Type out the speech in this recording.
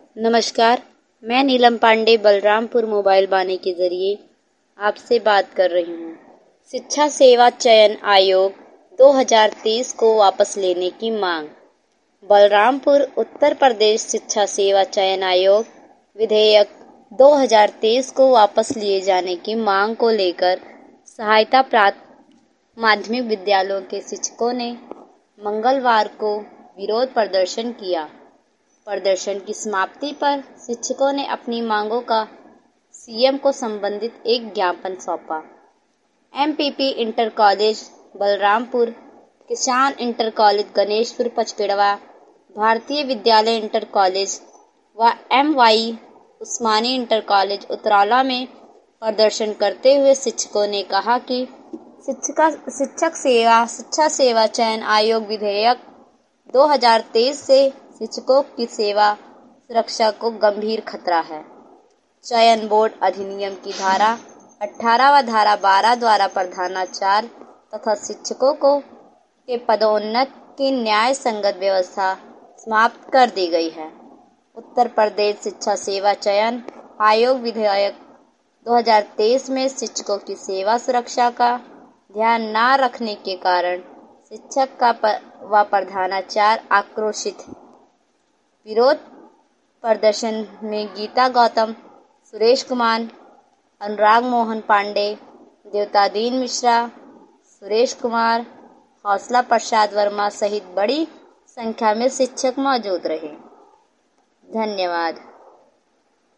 नमस्कार, मैं नीलम पांडे बलरामपुर मोबाइल बानी के जरिए आपसे बात कर रही हूँ। शिक्षा सेवा चयन आयोग 2023 को वापस लेने की मांग। बलरामपुर उत्तर प्रदेश शिक्षा सेवा चयन आयोग विधेयक 2023 को वापस लिए जाने की मांग को लेकर सहायता प्राप्त माध्यमिक विद्यालयों के शिक्षकों ने मंगलवार को विरोध प्रदर्शन किया। प्रदर्शन की समाप्ति पर शिक्षकों ने अपनी मांगों का सीएम को संबंधित एक ज्ञापन सौंपा। एमपीपी इंटर कॉलेज बलरामपुर, किसान inter college Ganeshpur Pachpedwa, Bhartiya Vidyalaya inter college व MY Usmani inter college Utraula में प्रदर्शन करते हुए शिक्षकों ने कहा कि शिक्षा सेवा चयन आयोग विधेयक 2023 से शिक्षकों की सेवा सुरक्षा को गंभीर खतरा है। चयन बोर्ड अधिनियम की धारा 18 व धारा 12 द्वारा प्रधानाचार्य तथा शिक्षकों के पदोन्नति की न्याय संगत व्यवस्था समाप्त कर दी गई है। उत्तर प्रदेश शिक्षा सेवा चयन आयोग विधेयक 2023 में शिक्षकों की सेवा सुरक्षा का ध्यान न रखने के कारण शिक्षक व प्रधानाचार्य आक्रोशित। विरोध प्रदर्शन में गीता गौतम, सुरेश कुमार, अनुराग मोहन पांडे, देवतादीन मिश्रा, सुरेश कुमार, हौसला प्रसाद वर्मा सहित बड़ी संख्या में शिक्षक मौजूद रहे। धन्यवाद।